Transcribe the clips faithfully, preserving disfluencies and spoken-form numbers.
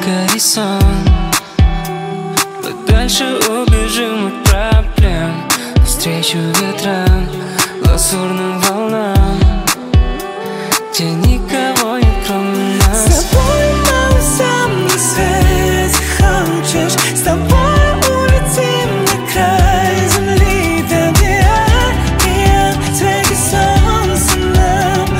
горизонт. Подальше убежим от проблем, навстречу ветрам, лазурным волнам, где никого нет, кроме нас. С тобой мало сам на свете хочешь, с тобой улетим на край земли, там где океан, свеки солнца нам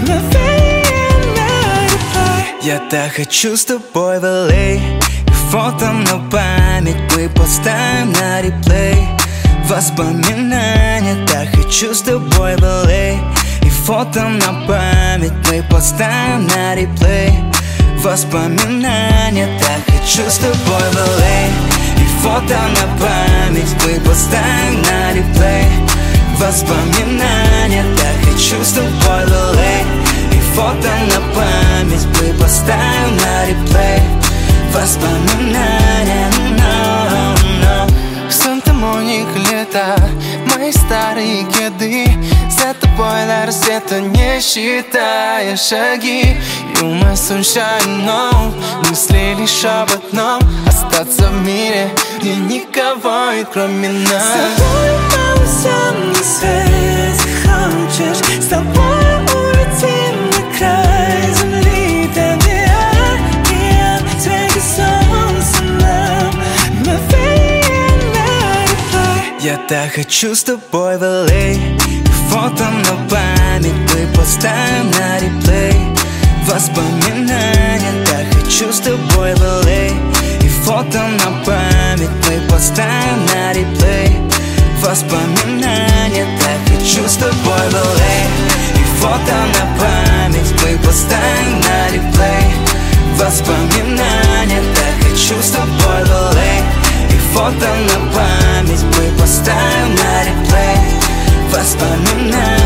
мгновенно реплай. Я так хочу с тобой в эл эй, и фото на память мы поставим на реплей. Воспоминания, так хочу с тобой в эл эй, и фото на память мы поставим на реплей. Воспоминания, так хочу с тобой в эл эй, и фото на память мы поставим на реплей. Воспоминания, так хочу с тобой в эл эй, и фото на память мы поставим на реплей. Воспоминания, no, no. В Санта-Монике лето, мои старые кеды, за тобой до рассвета, не считая шаги. You my sunshine, no, мысли лишь об одном: остаться в мире, где никого нет, кроме нас. С тобой мало сам на свете хочешь, с тобой улетим на край земли, там где океан, свеки солнца нам мгновенно реплай. Я так хочу с тобой в эл эй, и фото на память мы поставим на реплей. Воспоминания, так хочу с тобой в эл эй, и фото на память мы поставим на реплей. Воспоминания, так хочу с тобой в эл эй, и фото на память мы поставим на реплей. Воспоминания, так хочу с тобой в эл эй, и фото на память мы поставим на реплей. Воспоминания.